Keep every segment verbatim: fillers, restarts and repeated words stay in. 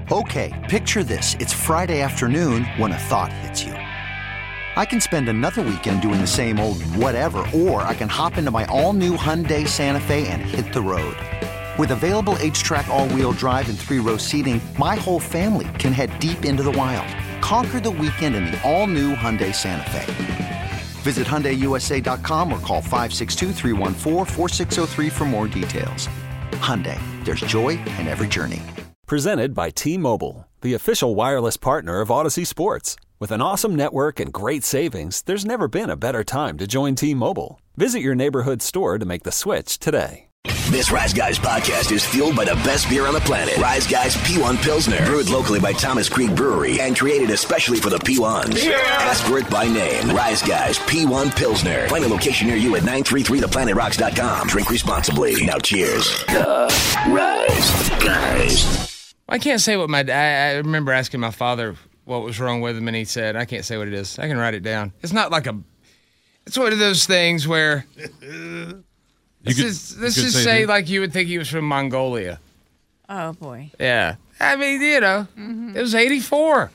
Okay, picture this. It's Friday afternoon when a thought hits you. I can spend another weekend doing the same old whatever, or I can hop into my all-new Hyundai Santa Fe and hit the road. With available H-Track all-wheel drive and three-row seating, my whole family can head deep into the wild. Conquer the weekend in the all-new Hyundai Santa Fe. Visit Hyundai U S A dot com or call five six two, three one four, four six zero three for more details. Hyundai, there's joy in every journey. Presented by T-Mobile, the official wireless partner of Odyssey Sports. With an awesome network and great savings, there's never been a better time to join T-Mobile. Visit your neighborhood store to make the switch today. This Rise Guys podcast is fueled by the best beer on the planet. Rise Guys P one Pilsner. Brewed locally by Thomas Creek Brewery and created especially for the P ones. Yeah. Ask for it by name. Rise Guys P one Pilsner. Find a location near you at nine three three the planet rocks dot com. Drink responsibly. Now cheers. The Rise Guys. I can't say what my I, I remember asking my father what was wrong with him, and he said, I can't say what it is. I can write it down. It's not like a, it's one of those things where, let's could, just, let's just say, say like you would think he was from Mongolia. Oh, boy. Yeah. I mean, you know, mm-hmm. It was eighty-four.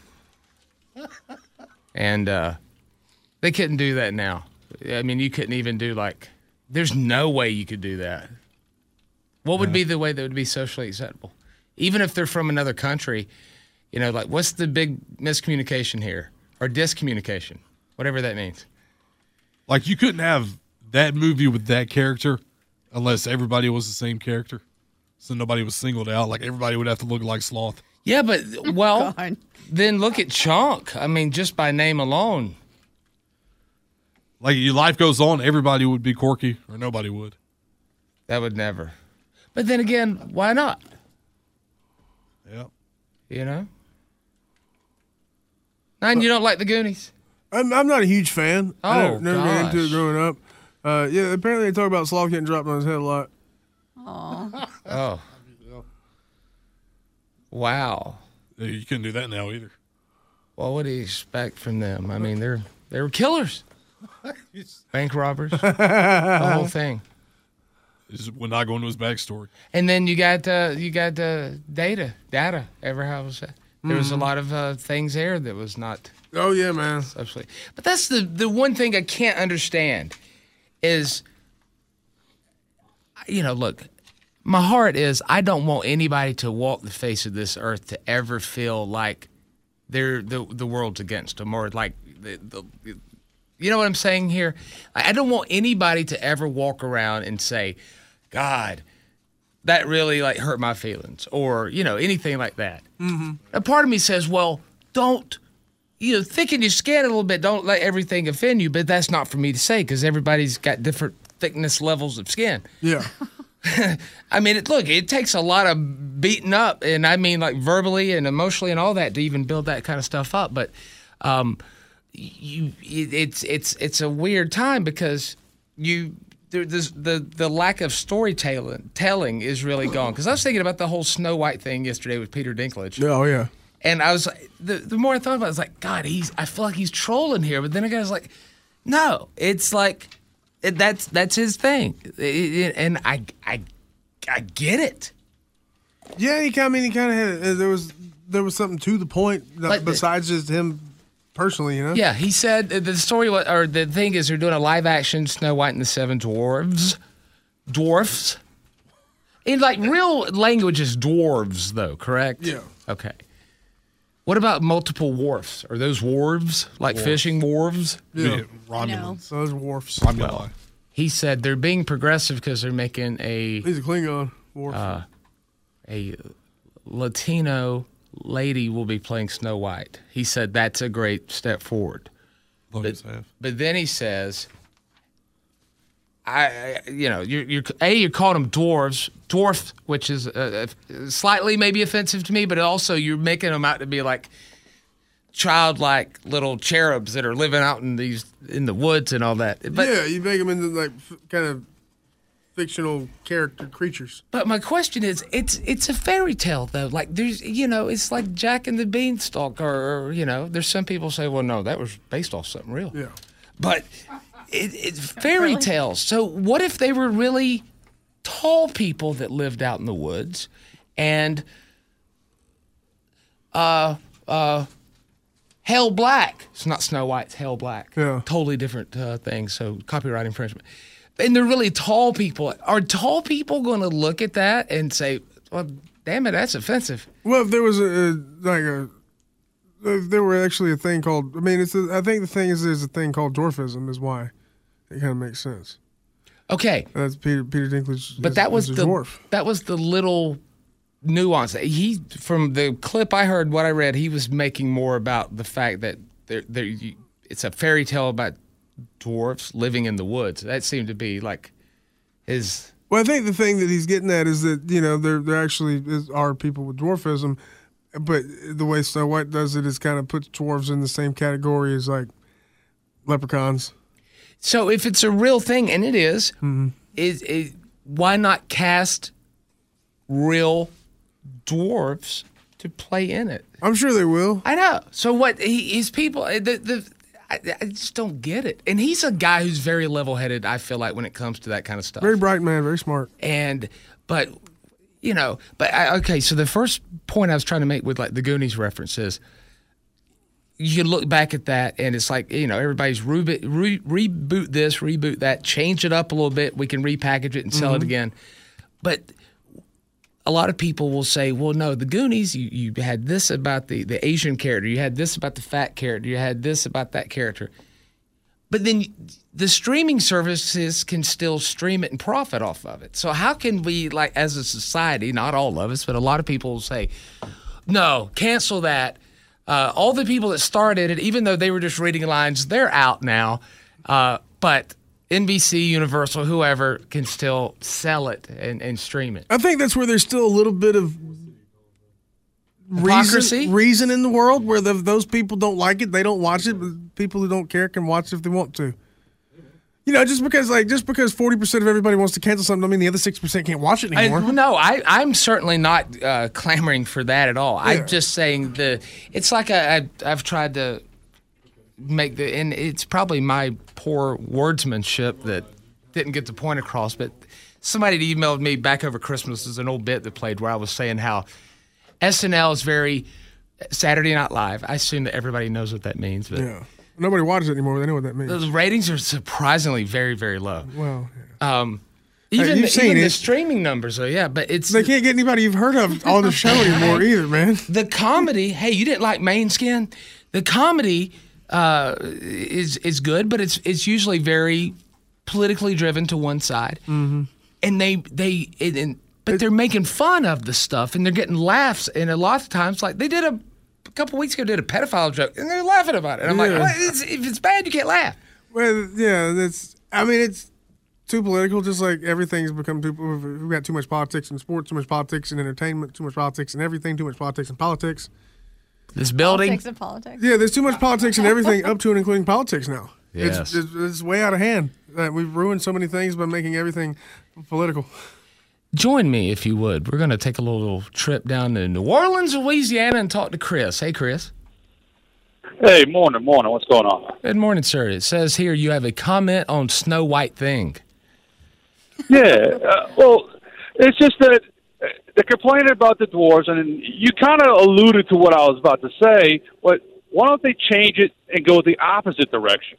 And uh, they couldn't do that now. I mean, you couldn't even do like, there's no way you could do that. What would yeah. be the way that would be socially acceptable? Even if they're from another country, you know, like what's the big miscommunication here? Or discommunication, whatever that means. Like you couldn't have that movie with that character unless everybody was the same character. So nobody was singled out. Like everybody would have to look like Sloth. Yeah, but, well, oh, then look at Chunk. I mean, just by name alone. Like your life goes on, everybody would be Corky or nobody would. That would never. But then again, why not? Yeah. You know? Nine, you don't like the Goonies? I'm, I'm not a huge fan. Oh, I never, never got into it gosh. growing up. Uh, yeah, apparently they talk about Sloth getting dropped on his head a lot. Aww. Oh. Wow. Yeah, you couldn't do that now either. Well, what do you expect from them? I mean, they're they were killers. Bank robbers. The whole thing. We're not going to his backstory. And then you got uh, you got uh, data, data. Ever how was that? There was a lot of uh, things there that was not. Oh yeah, man. Absolutely. But that's the the one thing I can't understand is, you know, look, my heart is I don't want anybody to walk the face of this earth to ever feel like they're the the world's against them or like the, the you know what I'm saying here? I don't want anybody to ever walk around and say, God, that really like hurt my feelings or, you know, anything like that. Mm-hmm. A part of me says, well, don't, you know, thicken your skin a little bit. Don't let everything offend you. But that's not for me to say because everybody's got different thickness levels of skin. Yeah. I mean, it, look, it takes a lot of beating up, and I mean like verbally and emotionally and all that to even build that kind of stuff up. But um, you, it, it's it's it's a weird time because you there, there's the the lack of storytelling telling is really gone. Because I was thinking about the whole Snow White thing yesterday with Peter Dinklage. Oh yeah. And I was the the more I thought about it, I was like, God, he's I feel like he's trolling here. But then I was like, no, it's like. It, that's that's his thing, it, it, and I, I I get it. Yeah, he kind. I mean, he kind of had. Uh, there was there was something to the point that, But- besides just him personally, you know. Yeah, he said uh, the story wa- or the thing is they're doing a live action Snow White and the Seven Dwarves, dwarfs. In like real language is dwarves though, correct? Yeah. Okay. What about multiple wharfs? Are those wharves like Wharfs. fishing wharves? Yeah. Yeah, Romulans. No. So those wharfs. Romuli. He said they're being progressive because they're making a He's a Klingon wharf. Uh, a Latino lady will be playing Snow White. He said that's a great step forward. Always have. But then he says, I, I you know, you're, you're a you're calling them dwarves, dwarf, which is uh, uh, slightly maybe offensive to me, but also you're making them out to be like childlike little cherubs that are living out in these in the woods and all that. But, yeah, you make them into like f- kind of fictional character creatures. But my question is, it's it's a fairy tale though. Like there's, you know, it's like Jack and the Beanstalk, or, or you know, there's some people say, well, no, that was based off something real. Yeah. But it, it's fairy tales. So what if they were really tall people that lived out in the woods, and uh, uh, Hell Black. It's not Snow White, it's Hell Black. Yeah. Totally different uh, things, so copyright infringement. And they're really tall people. Are tall people going to look at that and say, well, damn it, that's offensive? Well, if there was a, a like a, if there were actually a thing called. I mean, it's. A, I think the thing is, there's a thing called dwarfism. Is why it kind of makes sense. Okay, That's Peter Peter Dinklage. but is, that was is a the dwarf. that was the little nuance. He, from the clip I heard, what I read, he was making more about the fact that there, there, you, it's a fairy tale about dwarfs living in the woods. That seemed to be like his. Well, I think the thing that he's getting at is that you know there there actually is, are people with dwarfism, but the way Snow White does it is kind of puts dwarves in the same category as like leprechauns. So if it's a real thing, and it is, Mm-hmm. is, is why not cast real dwarfs to play in it? I'm sure they will. I know. So what? He, his people, the the. I, I just don't get it. And he's a guy who's very level-headed, I feel like, when it comes to that kind of stuff. Very bright man, very smart. And, but, you know, but, I, okay, so the first point I was trying to make with, like, the Goonies reference is you can look back at that, and it's like, you know, everybody's reboot, re, reboot this, reboot that, change it up a little bit. We can repackage it and sell Mm-hmm. it again. But a lot of people will say, well, no, the Goonies, you, you had this about the, the Asian character, you had this about the fat character, you had this about that character. But then the streaming services can still stream it and profit off of it. So how can we, like, as a society, not all of us, but a lot of people will say, no, cancel that. Uh, all the people that started it, even though they were just reading lines, they're out now. Uh, but N B C, Universal, whoever can still sell it and, and stream it. I think that's where there's still a little bit of Hypocrisy? reason, reason in the world where the, those people don't like it, they don't watch it, but people who don't care can watch it if they want to. You know, just because like just because forty percent of everybody wants to cancel something, I mean the other six percent can't watch it I, anymore. no, I, I'm certainly not uh, clamoring for that at all. Yeah. I'm just saying the. It's like I, I, I've tried to make the, and it's probably my poor wordsmanship that didn't get the point across. But somebody had emailed me back over Christmas as an old bit that played where I was saying how S N L is very Saturday Night Live. I assume that everybody knows what that means, but Yeah. Nobody watches it anymore. They know what that means. the ratings are surprisingly very, very low. Well, yeah. Um, even you've the, seen even it. the streaming numbers are, yeah, but it's They can't get anybody you've heard of on the show anymore either, man. the comedy. Hey, you didn't like Main Skin? The comedy uh, is is good, but it's it's usually very politically driven to one side, mm-hmm. and they they it, and, but they're making fun of the stuff, and they're getting laughs, and a lot of times, like they did a. A couple weeks ago, did a pedophile joke, and they're laughing about it. And I'm Yeah. like, well, it's, if it's bad, you can't laugh. Well, yeah, that's. I mean, it's too political. Just like everything's become too. We've got too much politics in sports, too much politics in entertainment, too much politics in everything, too much politics in politics. This building, Politics and politics. Yeah, there's too much politics in everything, up to and including politics now. Yes. It's, it's, it's way out of hand. Uh, we've ruined so many things by making everything political. join me if you would. We're going to take a little trip down to New Orleans, Louisiana, and talk to Chris. Hey, Chris. Hey, morning, morning. What's going on? Good morning, sir. It says here you have a comment on Snow White thing. Yeah, uh, well, it's just that uh, they're complaining about the dwarves, and you kind of alluded to what I was about to say. But why don't they change it and go the opposite direction?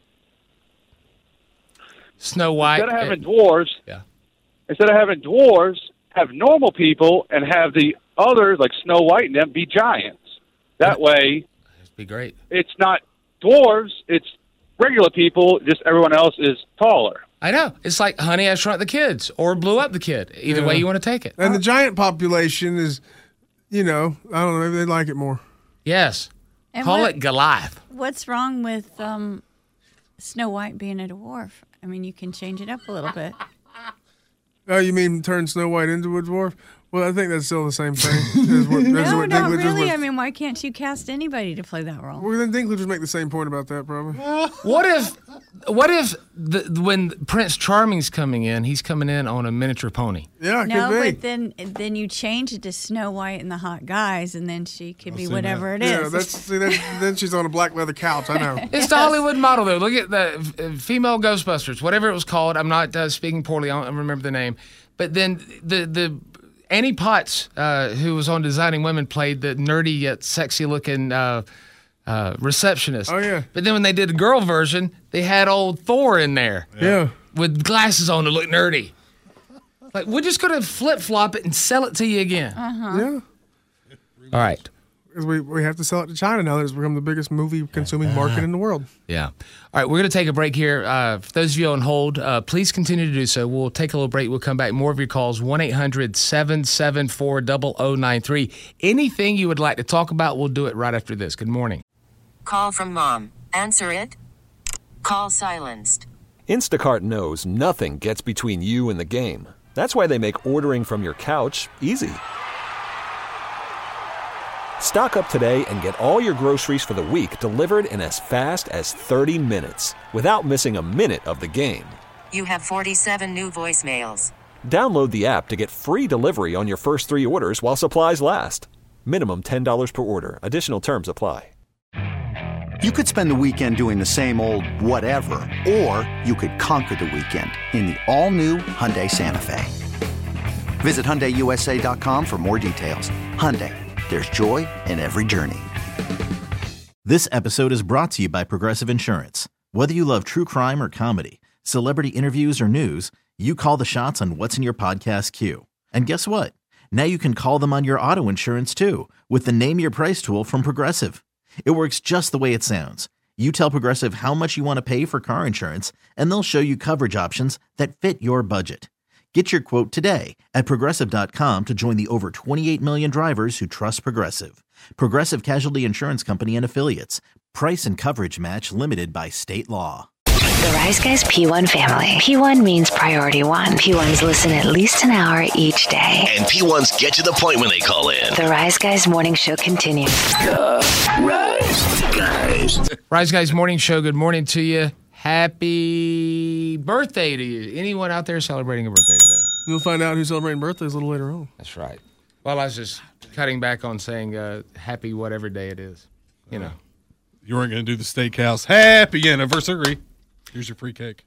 Snow White. Instead of having dwarves, yeah. instead of having dwarves, have normal people and have the others, like Snow White and them, be giants. That way, That'd be great. it's not dwarves, it's regular people, just everyone else is taller. I know. It's like Honey, I Shrunk the Kids or Blew Up the Kid. Either Yeah. way you want to take it. And the giant population is, you know, I don't know, maybe they like it more. Yes. And Call what- it Goliath. What's wrong with um, Snow White being a dwarf? I mean, you can change it up a little bit. Oh, you mean turn Snow White into a dwarf? Well, I think that's still the same thing. as what, as No, what not Dinklage really. was. I mean, why can't you cast anybody to play that role? Well, then Dinklage would make the same point about that, probably. What if, what if the, when Prince Charming's coming in, he's coming in on a miniature pony? Yeah, it No, could be. but then then you change it to Snow White and the hot guys, and then she could be seen whatever that. it is. Yeah, that's see, that's, then she's on a black leather couch. I know. It's the Hollywood model, though. Look at the uh, female Ghostbusters, whatever it was called. I'm not uh, speaking poorly. I don't remember the name. But then the the Annie Potts, uh, who was on Designing Women, played the nerdy yet sexy-looking uh, uh, receptionist. Oh, yeah. But then when they did the girl version, they had old Thor in there. Yeah. With glasses on to look nerdy. Like, we're just going to flip-flop it and sell it to you again. Uh-huh. Yeah. All right. Because we, we have to sell it to China now that it's become the biggest movie-consuming market in the world. Yeah. All right, we're going to take a break here. Uh, for those of you on hold, uh, please continue to do so. We'll take a little break. We'll come back. More of your calls, one eight hundred seven seven four zero zero nine three. Anything you would like to talk about, we'll do it right after this. Good morning. Call from mom. Answer it. Call silenced. Instacart knows nothing gets between you and the game. That's why they make ordering from your couch easy. Stock up today and get all your groceries for the week delivered in as fast as thirty minutes without missing a minute of the game. You have forty-seven new voicemails. Download the app to get free delivery on your first three orders while supplies last. Minimum ten dollars per order. Additional terms apply. You could spend the weekend doing the same old whatever, or you could conquer the weekend in the all-new Hyundai Santa Fe. Visit Hyundai U S A dot com for more details. Hyundai. There's joy in every journey. This episode is brought to you by Progressive Insurance. Whether you love true crime or comedy, celebrity interviews or news, you call the shots on what's in your podcast queue. And guess what? Now you can call them on your auto insurance too with the Name Your Price tool from Progressive. It works just the way it sounds. You tell Progressive how much you want to pay for car insurance, and they'll show you coverage options that fit your budget. Get your quote today at Progressive dot com to join the over twenty-eight million drivers who trust Progressive. Progressive Casualty Insurance Company and Affiliates. Price and coverage match limited by state law. The Rise Guys P one family. P one means priority one. P ones listen at least an hour each day. And P ones get to the point when they call in. The Rise Guys morning show continues. The Rise Guys. Rise Guys morning show, good morning to you. Happy birthday to you. Anyone out there celebrating a birthday today? You'll find out who's celebrating birthdays a little later on. That's right. Well, I was just cutting back on saying uh, happy whatever day it is. You know. You weren't going to do the steakhouse. Happy anniversary. Here's your free cake.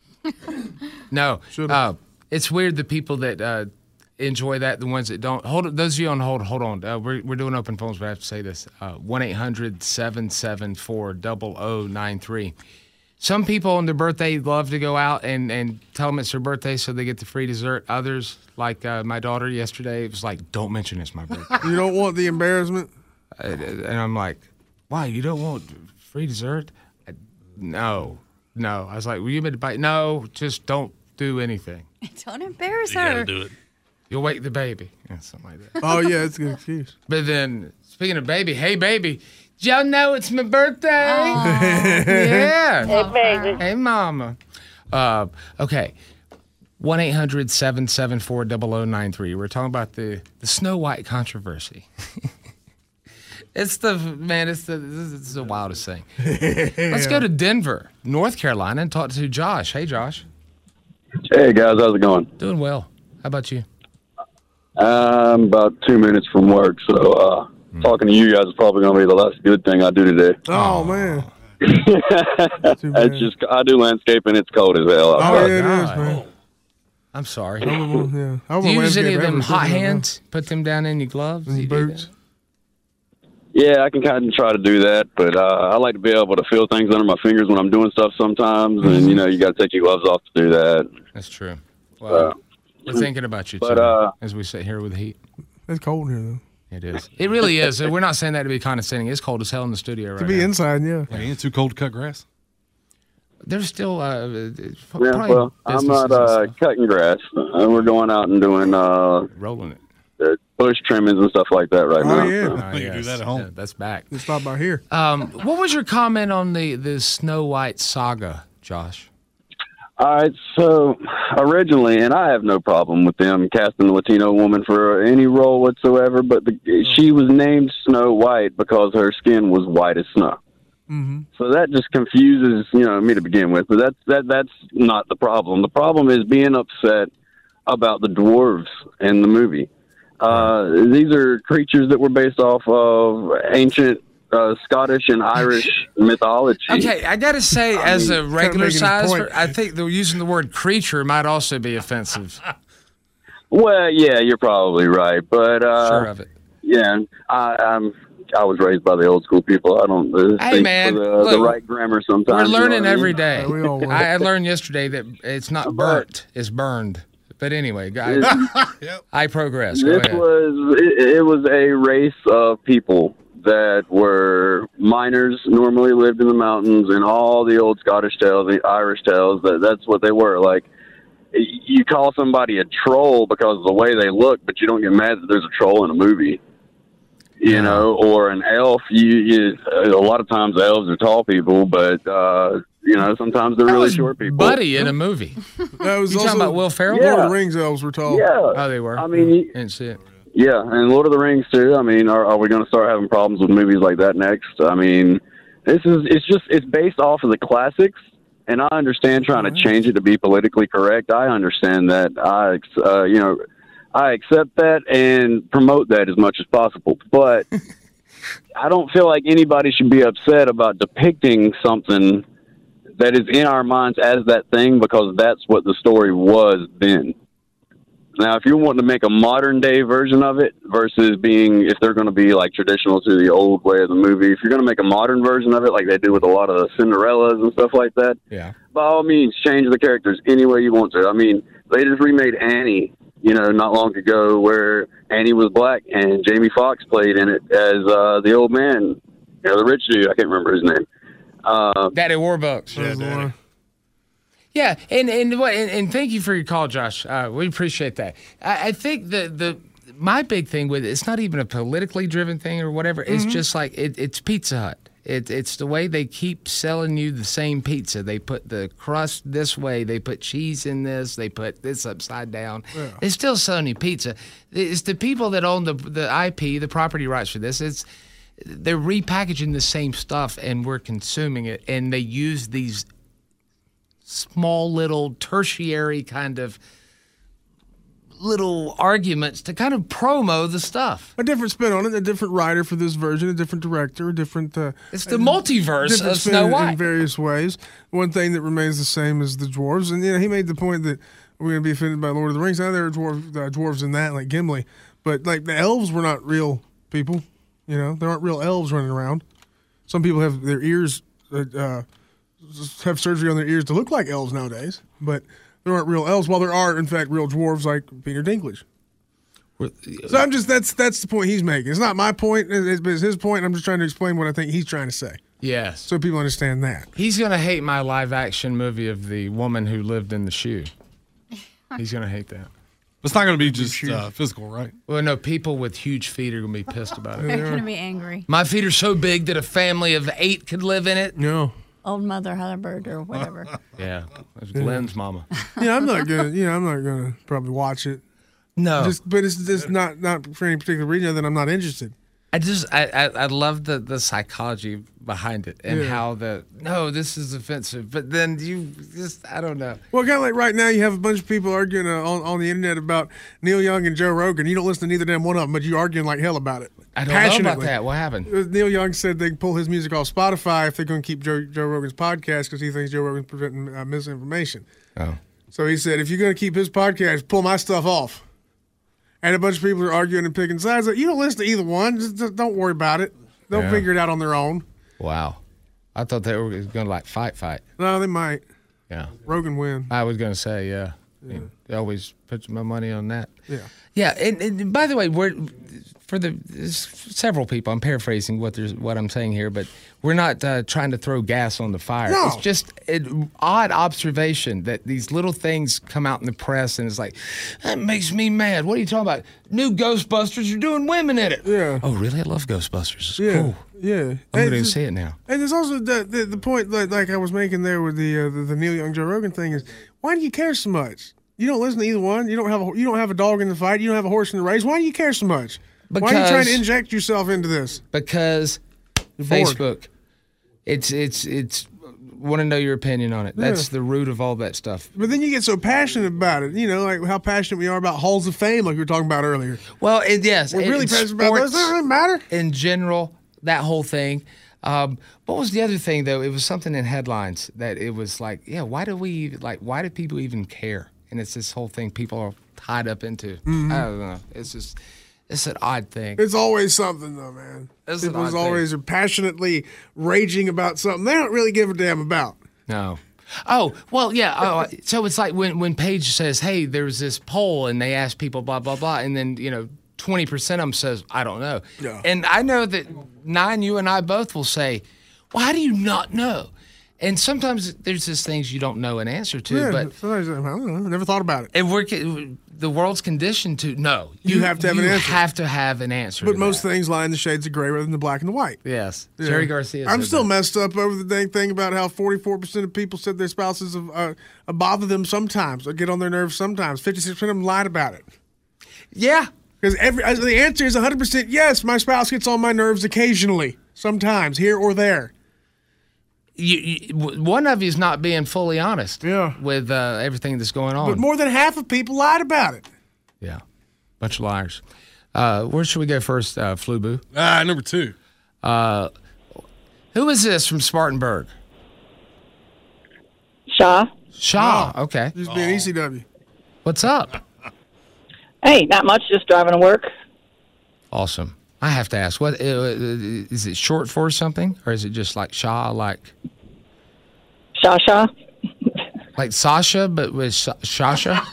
No. Uh, it's weird the people that uh, enjoy that, the ones that don't. Hold Those of you on hold, hold on. Uh, we're, we're doing open phones, but I have to say this. one eight hundred seven seven four zero zero nine three. Some people on their birthday love to go out and, and tell them it's their birthday so they get the free dessert. Others, like uh, my daughter yesterday, it was like, don't mention it's my birthday. You don't want the embarrassment? Uh, and I'm like, why? You don't want free dessert? I, no. No. I was like, will you make a bite? No, just don't do anything. Don't embarrass You her. got to do it. You'll wake the baby. Yeah, something like that. Oh, yeah, it's a good excuse. But then, speaking of baby, hey, baby, did y'all know it's my birthday? Yeah. Hey, baby. Hey, mama. Uh, okay. one eight hundred seven seven four zero zero nine three. We're talking about the, the Snow White controversy. It's the, man, it's the, this is the wildest thing. Let's go to Denver, North Carolina, and talk to Josh. Hey, Josh. Hey, guys. How's it going? Doing well. How about you? I'm about two minutes from work, so uh, mm. talking to you guys is probably going to be the last good thing I do today. Oh, man. It's just, I do landscaping. It's cold as hell. Oh, outside. yeah, it is, man. I'm sorry. I will, yeah. I Do you use any of them every hot single hands? Put them down in your gloves? And You your do boots. Yeah, I can kind of try to do that, but uh, I like to be able to feel things under my fingers when I'm doing stuff sometimes, Mm-hmm. and, you know, you got to take your gloves off to do that. that? That's true. Well, Uh, we're thinking about you, but, too, uh, as we sit here with the heat. It's cold here, though. It is. It really is. We're not saying that to be condescending. It's cold as hell in the studio right To be now. inside, yeah. It ain't too cold to cut grass. There's still uh, Yeah, probably well, I'm businesses not and uh, stuff. cutting grass. Uh, we're going out and doing uh, rolling it. the bush trimmings and stuff like that right Oh, now. yeah. so. Ah, You do yes. that at home. Yeah, that's back. Just stop by here. Um, what was your comment on the, the Snow White saga, Josh? All right, so originally, and I have no problem with them casting a Latino woman for any role whatsoever, but the, she was named Snow White because her skin was white as snow. Mm-hmm. So that just confuses, you know, me to begin with. But that's that that's not the problem. The problem is being upset about the dwarves in the movie. Uh, these are creatures that were based off of ancient uh, Scottish and Irish mythology. Okay, I got to say, I as mean, a kinda regular making his size, point. I think they're using the word creature might also be offensive. Well, yeah, you're probably right, but uh, Sure of it. Yeah, I, I'm. I was raised by the old school people. I don't uh, Hey, think man, for the, look, the right grammar sometimes. We're you know learning what I mean? every day. Yeah, we all will. I, I learned yesterday that it's not burnt, it's burned. But anyway, guys, I progress. Go This ahead. was it, it was a race of people that were miners, normally lived in the mountains, and all the old Scottish tales, the Irish tales. That that's what they were. Like, you call somebody a troll because of the way they look, but you don't get mad that there's a troll in a movie. You know, or an elf. You, you a lot of times elves are tall people, but uh, you know sometimes they're That really was short people. Buddy in a movie. That was You also, talking about Will Ferrell? Lord of Yeah. the Rings elves were tall. Yeah, Oh, they were. I mean, you- Didn't see it. yeah, and Lord of the Rings too. I mean, are, are we going to start having problems with movies like that next? I mean, this is it's just it's based off of the classics, and I understand trying to change it to be politically correct. I understand that. I uh, you know, I accept that and promote that as much as possible, but. I don't feel like anybody should be upset about depicting something that is in our minds as that thing because that's what the story was then. Now, if you want to make a modern day version of it versus being, if they're going to be like traditional to the old way of the movie, if you're going to make a modern version of it like they do with a lot of the Cinderellas and stuff like that, Yeah. by all means, change the characters any way you want to. I mean, they just remade Annie, you know, not long ago, where Annie was black and Jamie Foxx played in it as uh, the old man, you know, the rich dude. I can't remember his name. Uh, Daddy Warbucks. That was the one. Yeah, and and what and, and thank you for your call, Josh. Uh, we appreciate that. I, I think the the my big thing with it, it's not even a politically driven thing or whatever. It's just like it, it's Pizza Hut. It, it's the way they keep selling you the same pizza. They put the crust this way. They put cheese in this. They put this upside down. Yeah. They're still selling you pizza. It's the people that own the the I P, the property rights for this. It's they're repackaging the same stuff and we're consuming it. And they use these small little tertiary kind of little arguments to kind of promo the stuff. A different spin on it, a different writer for this version, a different director, a different. Uh, It's the multiverse different of spin Snow in- White. in various ways. One thing that remains the same is the dwarves, and you know he made the point that we're going to be offended by Lord of the Rings. Now there are dwarves, uh, dwarves in that, like Gimli, but like the elves were not real people. You know, there aren't real elves running around. Some people have their ears uh, uh, have surgery on their ears to look like elves nowadays, but there aren't real elves. While there are, in fact, real dwarves like Peter Dinklage. So I'm just that's that's the point he's making. It's not my point, it's, it's his point. I'm just trying to explain what I think he's trying to say, Yes. so people understand that. He's going to hate my live action movie of the woman who lived in the shoe. He's going to hate that. It's not going to be just uh, physical, right? Well, no, people with huge feet are going to be pissed about They're it. going to be angry. My feet are so big that a family of eight could live in it. No. Old Mother Hubbard or whatever. Yeah, that's Glenn's mama. Yeah, I'm not gonna. You know, I'm not gonna probably watch it. No, Just, but it's just not not for any particular reason other than I'm not interested. I just I, I I love the the psychology behind it and Yeah. how the no this is offensive, but then you just I don't know. Well, kind of like right now, you have a bunch of people arguing uh, on on the internet about Neil Young and Joe Rogan. You don't listen to neither damn one of them, but you arguing like hell about it. I don't know about Passionately. that. What happened? Uh, Neil Young said they can pull his music off Spotify if they're going to keep Joe, Joe Rogan's podcast because he thinks Joe Rogan's preventing uh, misinformation. Oh, So he said, if you're going to keep his podcast, pull my stuff off. And a bunch of people are arguing and picking sides. Like, you don't listen to either one. Just, just don't worry about it. They'll Yeah. figure it out on their own. wow! I thought they were going to like fight fight. No, they might. Yeah, Rogan win. I was going to say yeah. I mean, I always put my money on that. Yeah. Yeah, and, and by the way, we're for the there's several people. I'm paraphrasing what there's what I'm saying here, but we're not uh, trying to throw gas on the fire. No. It's just an odd observation that these little things come out in the press, and it's like that makes me mad. What are you talking about? New Ghostbusters are doing women in it. Yeah. Oh, really? I love Ghostbusters. It's Yeah. cool. Yeah. I'm And going to it's- see it now. And there's also the, the, the point like, like I was making there with the, uh, the the Neil Young Joe Rogan thing is why do you care so much? You don't listen to either one. You don't have a, you don't have a dog in the fight. You don't have a horse in the race. Why do you care so much? why are you trying Because- to inject yourself into this? Because You're bored. Facebook. It's it's it's. Want to know your opinion on it? That's the root of all that stuff. But then you get so passionate about it. You know, like how passionate we are about halls of fame, like we were talking about earlier. Well, it, yes, We're in really passionate about those. sports Doesn't really matter. in general. That whole thing. Um, what was the other thing though? It was something in headlines that it was like, yeah, why do we even- like? Why do people even care? And it's this whole thing. People are tied up into. Mhm. I don't know. It's just, it's an odd thing. It's always something, though, man. It's an People's odd always are passionately raging about something they don't really give a damn about. No. Oh, well, yeah. Oh, so it's like when, when Paige says, hey, there's this poll, and they ask people blah, blah, blah, and then, you know, twenty percent of them says, I don't know. Yeah. And I know that, Nine, you and I both will say, well, how do you not know? And sometimes there's just things you don't know an answer to, Yeah, but sometimes, I don't know. I never thought about it. and we're, the world's conditioned to no. You have to have an you answer. have to have an answer. But to most that. things lie in the shades of gray rather than the black and the white. Yes. Yeah. Jerry Garcia. I'm said still that. messed up over the dang thing about how forty-four percent of people said their spouses have, uh, uh, bother them sometimes or get on their nerves sometimes. fifty-six percent of them lied about it. Yeah. Because every uh, the answer is one hundred percent yes, my spouse gets on my nerves occasionally, sometimes, here or there. You, you, one of you is not being fully honest Yeah. with uh, everything that's going on. But more than half of people lied about it. Yeah. Bunch of liars. Uh, where should we go first, uh, Flubu? Ah, number two. Uh, who is this from Spartanburg? Shaw. Shaw. Wow. Okay. Just being E C W. What's up? Hey, not much, just driving to work. Awesome. I have to ask, what uh, is it short for something, or is it just like Shaw, like Shaw Shaw? like Sasha, but with Sh- Shasha?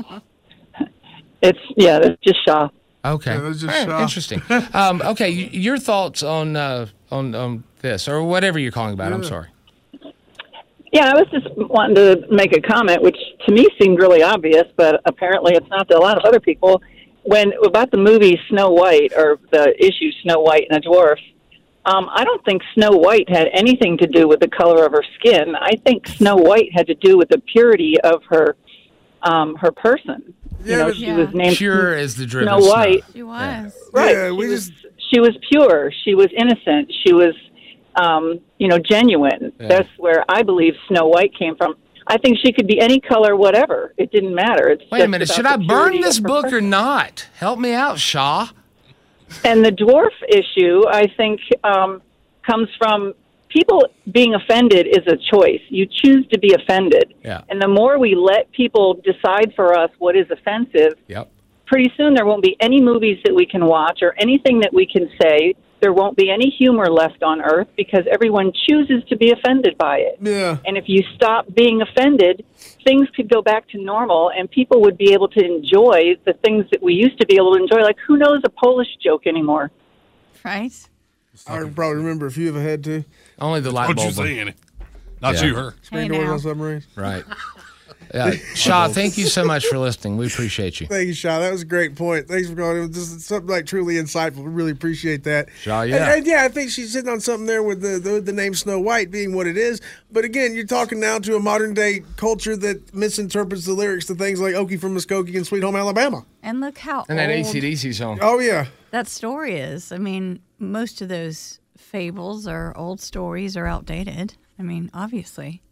It's, yeah, it's just Shaw. Okay. Yeah, that's just Hey, Shaw. interesting. um, okay, y- your thoughts on uh, on on this, or whatever you're calling about. I'm Yeah. sorry. Yeah, I was just wanting to make a comment, which to me seemed really obvious, but apparently it's not to a lot of other people. When about the movie Snow White, or the issue Snow White and the Dwarf, um, I don't think Snow White had anything to do with the color of her skin. I think Snow White had to do with the purity of her um, her person. Yeah, you know, but- she Yeah. was named Pure as the driven Snow snow. White. She was. Right. Yeah, she, we was, just- she was pure. She was innocent. She was, um, you know, genuine. Yeah. That's where I believe Snow White came from. I think she could be any color, whatever. It didn't matter. It's Wait a just minute. about Should the I burn purity this of her book or person. not? Help me out, Shaw. And the dwarf issue, I think, um, comes from people being offended is a choice. You choose to be offended. Yeah. And the more we let people decide for us what is offensive, Yep. pretty soon there won't be any movies that we can watch or anything that we can say. There won't be any humor left on Earth because everyone chooses to be offended by it. Yeah. And if you stop being offended, things could go back to normal and people would be able to enjoy the things that we used to be able to enjoy. Like, who knows a Polish joke anymore? Right? I can probably remember a few if I had to. Only the light What you bulb. one. saying? Not Yeah. you, her. Screen Hey, doors now. on submarines. Right. Uh, Shaw, thank you so much for listening. We appreciate you. Thank you, Shaw. That was a great point. Thanks for calling. It was just something like truly insightful. We really appreciate that. Shaw, yeah. And, and yeah, I think she's hitting on something there with the, the the name Snow White being what it is. But again, you're talking now to a modern day culture that misinterprets the lyrics to things like Okie from Muskogee and Sweet Home Alabama. And look how And that old A C D C song. Oh yeah. that story is. I mean, most of those fables or old stories are outdated. I mean, obviously.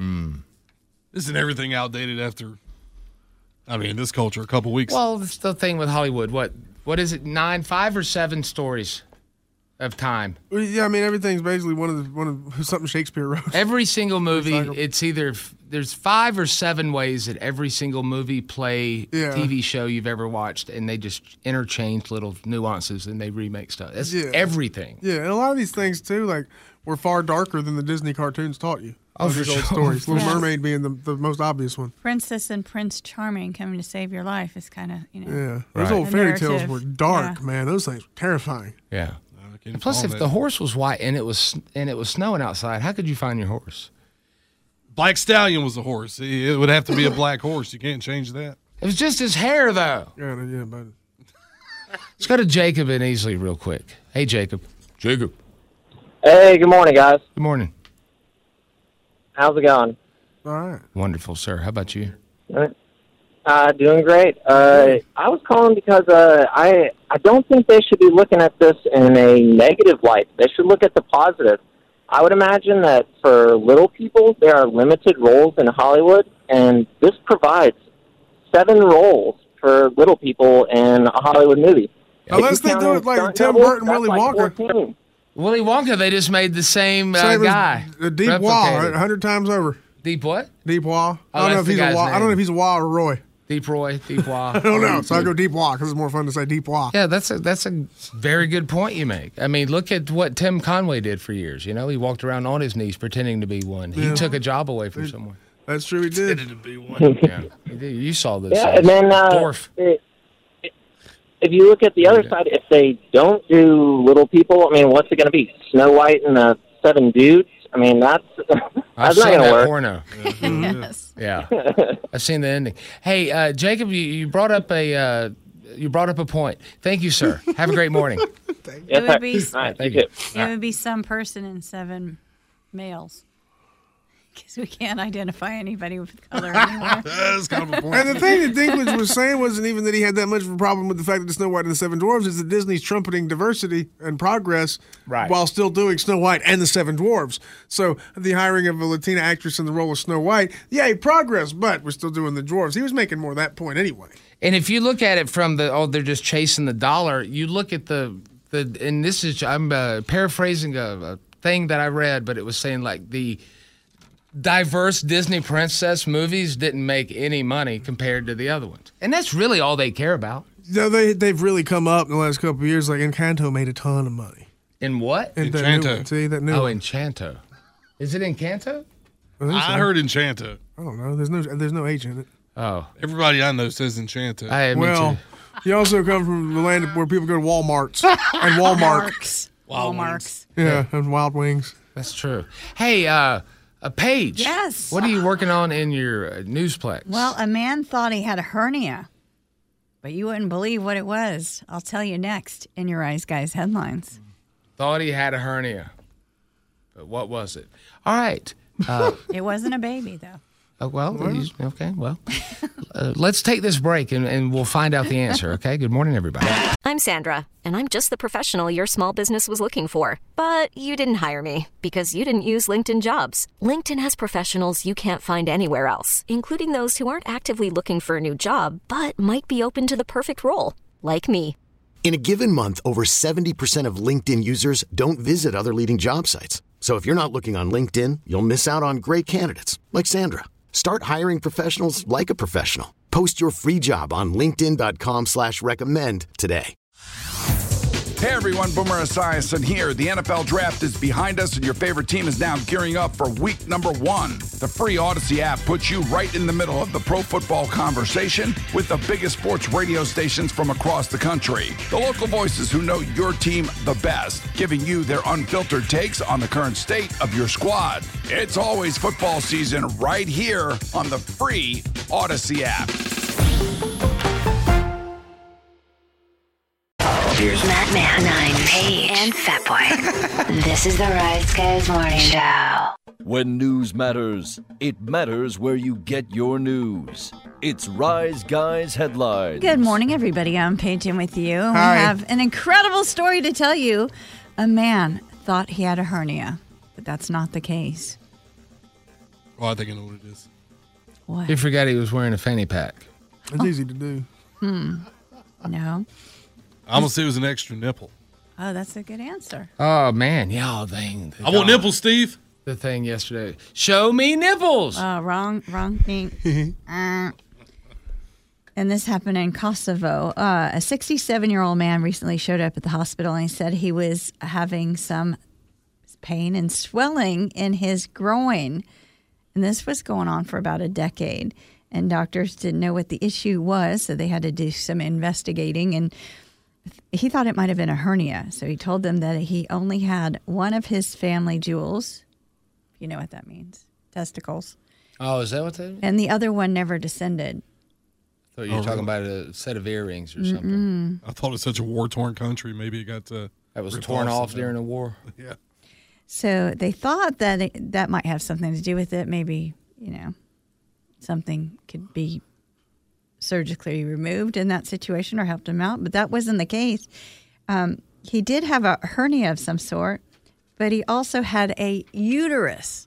Isn't everything outdated after, I mean, this culture, a couple weeks? Well, it's the thing with Hollywood. What What is it? Nine, five, or seven stories of time? Well, yeah, I mean everything's basically one of the one of something Shakespeare wrote. Every single movie, Recycle. it's either there's five or seven ways that every single movie, play, Yeah. T V show you've ever watched, and they just interchange little nuances and they remake stuff. That's Yeah. everything. Yeah, and a lot of these things too, like were far darker than the Disney cartoons taught you. Oh, Those for old sure. stories. Little Yes. Mermaid being the, the most obvious one. Princess and Prince Charming coming to save your life is kind of, you know. Yeah, those Right. old The fairy tales narrative. were dark, Yeah. man. Those things were terrifying. Yeah. I can't And plus, follow if that. the horse was white and it was and it was snowing outside, how could you find your horse? Black Stallion was a horse. It would have to be a black horse. You can't change that. It was just his hair, though. Yeah, yeah, but Let's go to Jacob and Easley real quick. Hey, Jacob. Jacob. Hey, good morning, guys. Good morning. How's it going? all right. Wonderful, sir. How about you? Uh, doing great. Uh, I was calling because uh, I I don't think they should be looking at this in a negative light. They should look at the positive. I would imagine that for little people, there are limited roles in Hollywood, and this provides seven roles for little people in a Hollywood movie. Unless If you they count do in it like stunt Tim doubles, Burton, that's Willy like Wonka. fourteen. Willy Wonka, they just made the same, uh, Same as guy. the Deep Wall, Replicated. a hundred times over. Deep what? Deep Wall. Oh, I don't know that's if the he's a guy's Wall. I don't know name. if he's a Wall or Roy. Deep Roy, Deep Wah. I don't know, so I go Deep Wah because it's more fun to say Deep Wah. Yeah, that's a that's a very good point you make. I mean, look at what Tim Conway did for years. You know, he walked around on his knees pretending to be one. He Yeah. took a job away from someone. That's true, he did. Pretended to be one. Yeah, he did. You saw this. Yeah, and then uh, Dwarf. it- it- if you look at the other side, if they don't do Little People, I mean, what's it going to be? Snow White and the Seven Dudes? I mean, that's I've that's not seen going to that work. porno. Yes. Yeah, I've seen the ending. Hey, uh, Jacob, you, you brought up a uh, you brought up a point. Thank you, sir. Have a great morning. It would be All right, Thank you you. too. it would be some person in seven males. Because we can't identify anybody with color anymore. That's kind of a point. And the thing that Dinklage was saying wasn't even that he had that much of a problem with the fact that the Snow White and the Seven Dwarfs is that Disney's trumpeting diversity and progress Right. while still doing Snow White and the Seven Dwarfs. So the hiring of a Latina actress in the role of Snow White, yay, progress, but we're still doing the dwarves. He was making more of that point anyway. And if you look at it from the oh, they're just chasing the dollar. You look at the the and this is I'm uh, paraphrasing a, a thing that I read, but it was saying like the diverse Disney princess movies didn't make any money compared to the other ones, and that's really all they care about. No, they, they've really come up in the last couple of years. Like Encanto made a ton of money. In what? And that new Enchanto. one, see, that new Oh, one. Enchanto. Is it Encanto? I, think I so. heard Enchanto. I don't know. There's no there's no H in it. Oh, Everybody I know says Enchanto. I me Well, too. you also come from the land where people go to Walmarts and Walmart. Marks. Wild Walmarts. Yeah, and Wild Wings. That's true. Hey, uh, a Paige. Yes. What are you working on in your uh, newsplex? Well, a man thought he had a hernia, but you wouldn't believe what it was. I'll tell you next in your Eyes Guys headlines. Thought he had a hernia, but what was it? All right. Uh, It wasn't a baby, though. Uh, well, he's- okay, well, uh, let's take this break and, and we'll find out the answer, okay? Good morning, everybody. I'm Sandra, and I'm just the professional your small business was looking for. But you didn't hire me because you didn't use LinkedIn Jobs. LinkedIn has professionals you can't find anywhere else, including those who aren't actively looking for a new job, but might be open to the perfect role, like me. In a given month, over seventy percent of LinkedIn users don't visit other leading job sites. So if you're not looking on LinkedIn, you'll miss out on great candidates like Sandra. Start hiring professionals like a professional. Post your free job on linkedin.com slash recommend today. Hey everyone, Boomer Esiason here. The N F L Draft is behind us and your favorite team is now gearing up for week number one. The free Odyssey app puts you right in the middle of the pro football conversation with the biggest sports radio stations from across the country. The local voices who know your team the best, giving you their unfiltered takes on the current state of your squad. It's always football season right here on the free Odyssey app. Here's Matt Man, Nine, Paige, and Fatboy. This is the Rise Guys Morning Show. When news matters, it matters where you get your news. It's Rise Guys Headlines. Good morning, everybody. I'm Paige in with you. And Hi. we have an incredible story to tell you. A man thought he had a hernia, but that's not the case. Oh, I think I know what it is. What? He forgot he was wearing a fanny pack. It's easy to do. Hmm. No. I'm going to say it was an extra nipple. Oh, that's a good answer. Oh, man. Yeah, thing. I want nipples, Steve. The thing yesterday. Show me nipples. Oh, wrong, wrong thing. uh, and this happened in Kosovo. Uh, a sixty-seven-year-old man recently showed up at the hospital and he said he was having some pain and swelling in his groin. And this was going on for about a decade. And doctors didn't know what the issue was, so they had to do some investigating. And he thought it might have been a hernia. So he told them that he only had one of his family jewels. You know what that means. Testicles. Oh, is that what that is? And the other one never descended. I thought you were Oh, talking about a set of earrings or something. Mm-mm. I thought it was such a war-torn country. Maybe it got uh, That was ripped torn off somehow. during the war. Yeah. So they thought that it, that might have something to do with it. Maybe, you know, something could be surgically removed in that situation or helped him out. But that wasn't the case. Um, he did have a hernia of some sort, but he also had a uterus.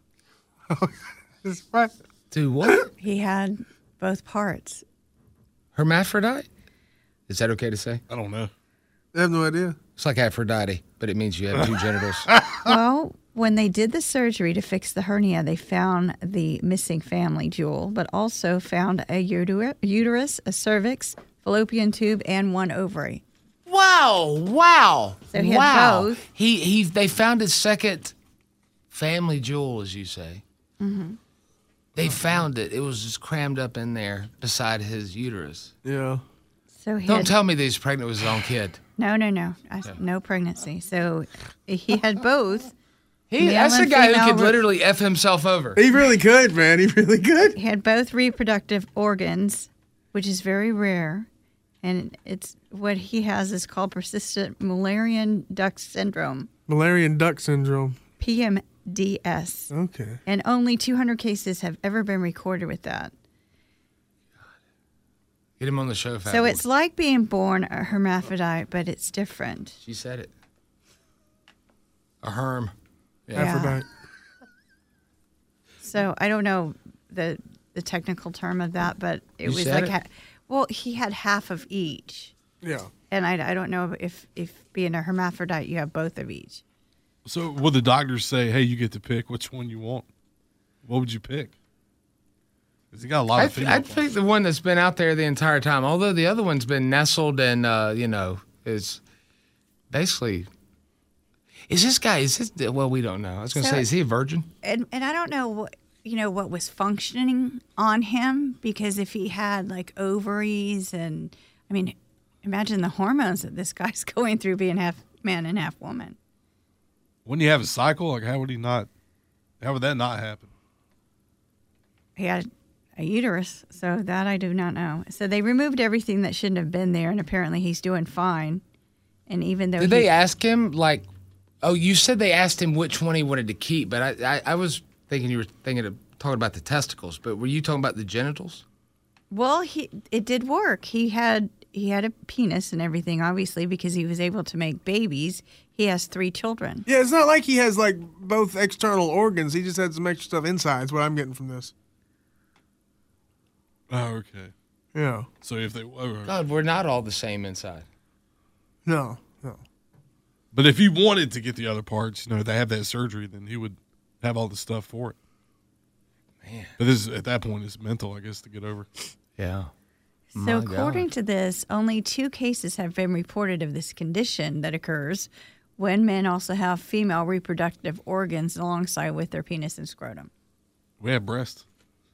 Dude, what? He had both parts. Hermaphrodite? Is that okay to say? I don't know. I have no idea. It's like Aphrodite, but it means you have two genitals. Well, When they did the surgery to fix the hernia, they found the missing family jewel, but also found a uter- uterus, a cervix, fallopian tube, and one ovary. Wow! Wow! So he had wow. both. He he. They found his second family jewel, as you say. Mm-hmm. They found it. It was just crammed up in there beside his uterus. Yeah. So he Don't had, tell me that he's pregnant with his own kid. No, no, no. I, no pregnancy. So he had both. He, male that's a and guy who female could re- literally F himself over. He really could, man. He really could. He had both reproductive organs, which is very rare. And it's what he has is called persistent Müllerian duct syndrome, Müllerian duct syndrome. P M D S. Okay. And only two hundred cases have ever been recorded with that. Get him on the show, Fat So Boy. it's like being born a hermaphrodite, but it's different. She said it. A herm. Yeah. Aphrodite. So I don't know the the technical term of that, but it You was said like, it? ha- well, he had half of each. Yeah. And I, I don't know if, if being a hermaphrodite, you have both of each. So would the doctors say, hey, you get to pick which one you want? What would you pick? Because he got a lot I of th- female I'd pick the one that's been out there the entire time, although the other one's been nestled and, uh, you know, is basically. Is this guy, is this, well, we don't know. I was going to So- say, is he a virgin? And and I don't know what you know what was functioning on him, because if he had like ovaries and I mean, imagine the hormones that this guy's going through being half man and half woman. Wouldn't he have a cycle? Like, how would he not? How would that not happen? He had a uterus, so that I do not know. So they removed everything that shouldn't have been there, and apparently he's doing fine. And even though Did he, they ask him, like, oh, you said they asked him which one he wanted to keep, but I, I, I was thinking you were thinking of talking about the testicles, but were you talking about the genitals? well, he it did work. He had he had a penis and everything, obviously, because he was able to make babies. He has three children. Yeah, it's not like he has like both external organs. He just had some extra stuff inside. Is what I'm getting from this. Oh, okay. Yeah. So if they, oh, God, we're not all the same inside. No, no. but if he wanted to get the other parts, you know, they have that surgery, then he would have all the stuff for it. Man. But this at that point, it's mental, I guess, to get over. Yeah. So according to this, only two cases have been reported of this condition that occurs when men also have female reproductive organs alongside with their penis and scrotum. We have breasts.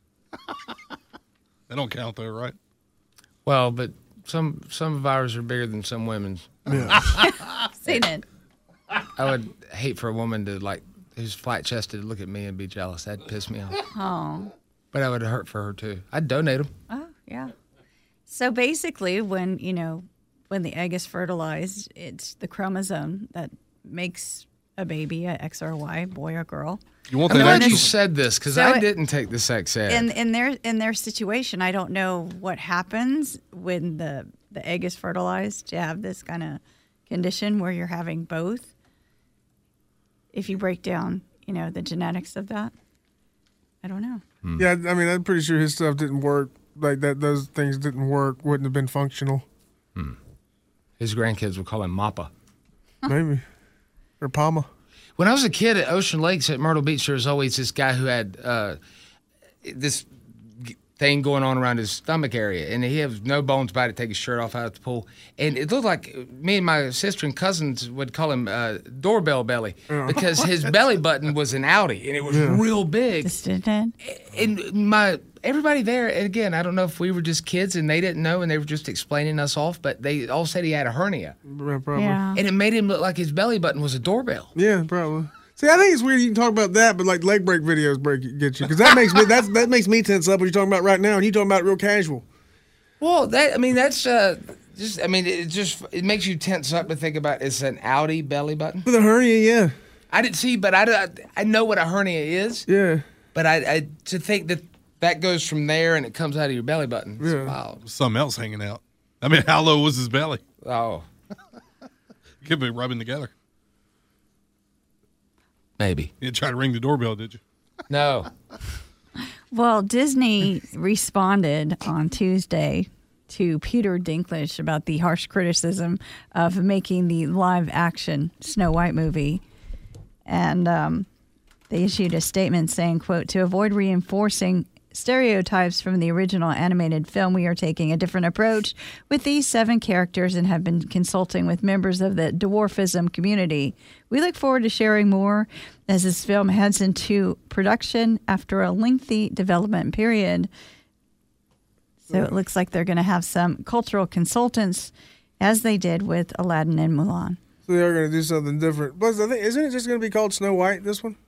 They don't count though, right? Well, but some some of ours are bigger than some women's. Seen it. I would hate for a woman to, like, who's flat chested to look at me and be jealous. That'd piss me off. Oh. But I would hurt for her too. I'd donate them. Oh, yeah. So basically, when, you know, when the egg is fertilized, it's the chromosome that makes a baby, a X or a Y, boy or girl. You want I'm glad you said this, because So I it- didn't take the sex ed. In in their in their situation, I don't know what happens when the the egg is fertilized to have this kind of condition where you're having both. If you break down, you know, the genetics of that, I don't know. Yeah, I mean, I'm pretty sure his stuff didn't work. Like that, those things didn't work. Wouldn't have been functional. His grandkids would call him Mappa. Maybe. Or Palma. When I was a kid at Ocean Lakes at Myrtle Beach, there was always this guy who had uh, this g- thing going on around his stomach area, and he had no bones about it, take his shirt off out at the pool. And it looked like me and my sister and cousins would call him uh, Doorbell Belly because his belly button was an outie, and it was Yeah. real big. Just did that? And my everybody there, and again, I don't know if we were just kids and they didn't know and they were just explaining us off, but they all said he had a hernia. Probably. Yeah. And it made him look like his belly button was a doorbell. Yeah, probably. See, I think it's weird you can talk about that, but like leg break videos break get you because that makes me that's that makes me tense up. What you're talking about right now, and you talking about it real casual. Well, that I mean, that's uh, just I mean, it just it makes you tense up to think about it's an outie belly button. With a hernia, yeah. I didn't see, but I, I know what a hernia is. Yeah. But I, I to think that that goes from there and it comes out of your belly button. It's wild. Something else hanging out. I mean, how low was his belly? Oh, Could be rubbing together. Maybe. You didn't try to ring the doorbell, did you? No. Well, Disney responded on Tuesday to Peter Dinklage about the harsh criticism of making the live action Snow White movie. And um, They issued a statement saying, quote, to avoid reinforcing stereotypes from the original animated film, we are taking a different approach with these seven characters and have been consulting with members of the dwarfism community. We look forward to sharing more as this film heads into production after a lengthy development period. So it looks like they're going to have some cultural consultants, as they did with Aladdin and Mulan. So they are going to do something different. But I think, isn't it just going to be called Snow White, this one?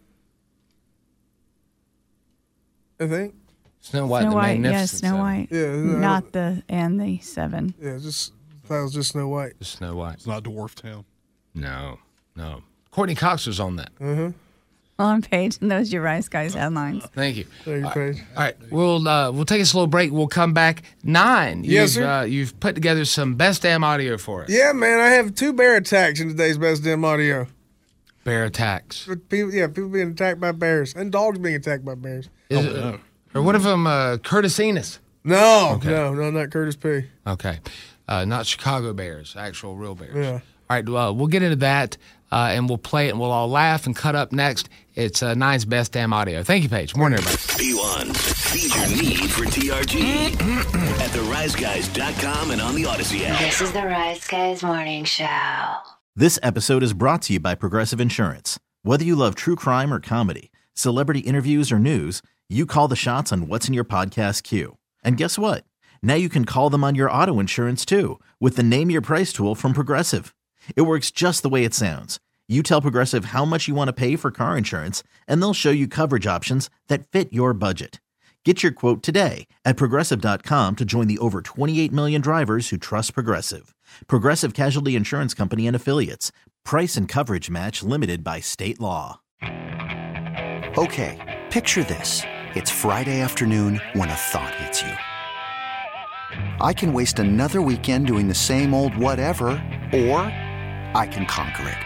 I think. Snow White, Snow the White, Magnificent yes, Snow Seven. White. Yeah, Not the, and the seven. Yeah, just, I thought it was just Snow White. Just Snow White. It's not Dwarf Town. No, no. Courtney Cox was on that. Mm-hmm. Well, on Paige, and those are your Rice Guys headlines. Thank you. Thank you, Paige. All right, we'll uh, we'll take a slow break. We'll come back. Nine. Yes, you've, sir. Uh, you've put together some best damn audio for us. Yeah, man, I have two bear attacks in today's Best Damn Audio. Bear attacks. People, yeah, people being attacked by bears and dogs being attacked by bears. Is it, uh, or one of them, uh, Curtis Enos? No, Okay. no, no, not Curtis P. Okay, uh, not Chicago Bears, actual real bears. Yeah. All right, well, we'll get into that, uh, and we'll play it, and we'll all laugh and cut up next. It's uh, Nine's Best Damn Audio. Thank you, Paige. Morning, everybody. P one, feed your need for T R G at the rise guys dot com and on the Odyssey app. This is the Rise Guys Morning Show. This episode is brought to you by Progressive Insurance. Whether you love true crime or comedy, celebrity interviews or news, you call the shots on what's in your podcast queue. And guess what? Now you can call them on your auto insurance too with the Name Your Price tool from Progressive. It works just the way it sounds. You tell Progressive how much you want to pay for car insurance, and they'll show you coverage options that fit your budget. Get your quote today at Progressive dot com to join the over twenty-eight million drivers who trust Progressive. Progressive Casualty Insurance Company and Affiliates. Price and coverage match limited by state law. Okay, picture this. It's Friday afternoon when a thought hits you. I can waste another weekend doing the same old whatever, or I can conquer it.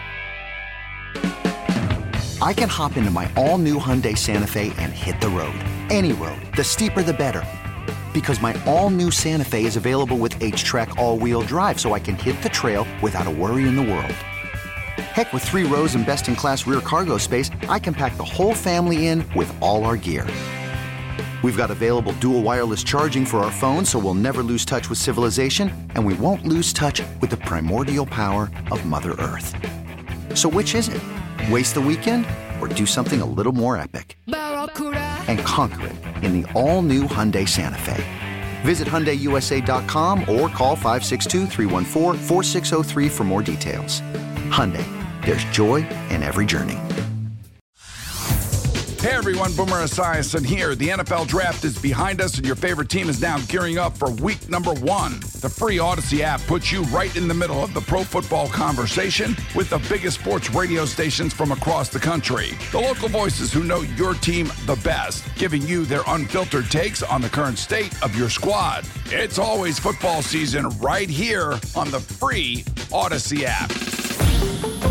I can hop into my all-new Hyundai Santa Fe and hit the road. Any road. The steeper, the better. Because my all-new Santa Fe is available with H-Track all-wheel drive, so I can hit the trail without a worry in the world. Heck, with three rows and best-in-class rear cargo space, I can pack the whole family in with all our gear. We've got available dual wireless charging for our phones, so we'll never lose touch with civilization, and we won't lose touch with the primordial power of Mother Earth. So which is it? Waste the weekend or do something a little more epic? And conquer it in the all-new Hyundai Santa Fe. Visit Hyundai U S A dot com or call five six two, three one four, four six zero three for more details. Hyundai, there's joy in every journey. Hey everyone, Boomer Esiason here. The N F L Draft is behind us and your favorite team is now gearing up for week number one. The free Odyssey app puts you right in the middle of the pro football conversation with the biggest sports radio stations from across the country. The local voices who know your team the best, giving you their unfiltered takes on the current state of your squad. It's always football season right here on the free Odyssey app.